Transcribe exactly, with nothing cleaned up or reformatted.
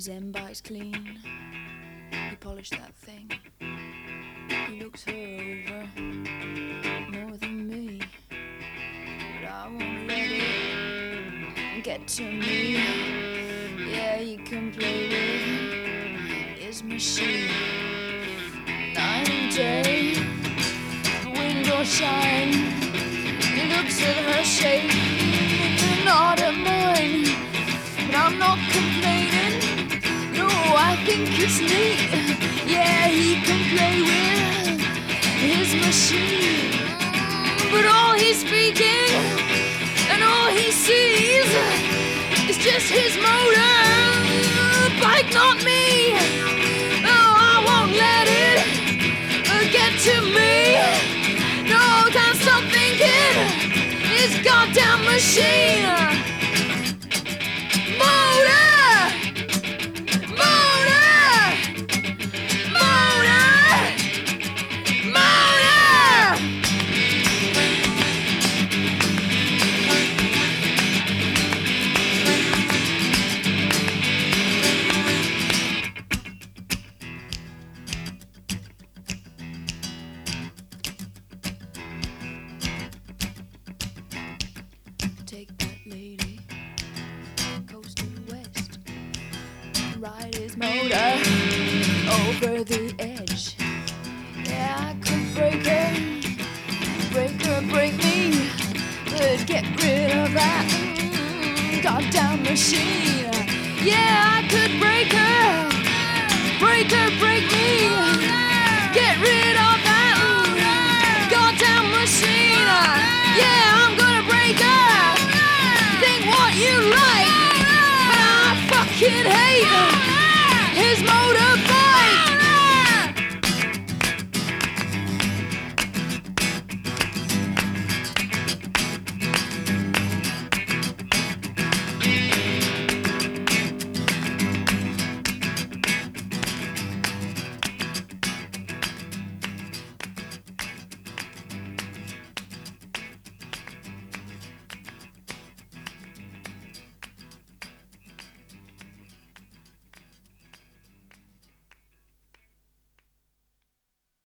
his M bike's clean. He polished that thing. He looks her over more than me, but I won't let it get to me. Yeah, he can play with his machine night and day. The window shine. He looks at her shape. Not at mine, but I'm not complaining. No, I think it's neat. Yeah, he can play with his machine, but all he's speaking and all he sees is just his motor bike, not me. No, I won't let it get to me. No, can't stop thinking his goddamn machine. Motor! Motor! Motor! Motor! Take that lady, coast to the west, ride his motor over the edge. Yeah, I could break her, break her, break me, but get rid of that mm, goddamn machine. Yeah, I could break her, break her, break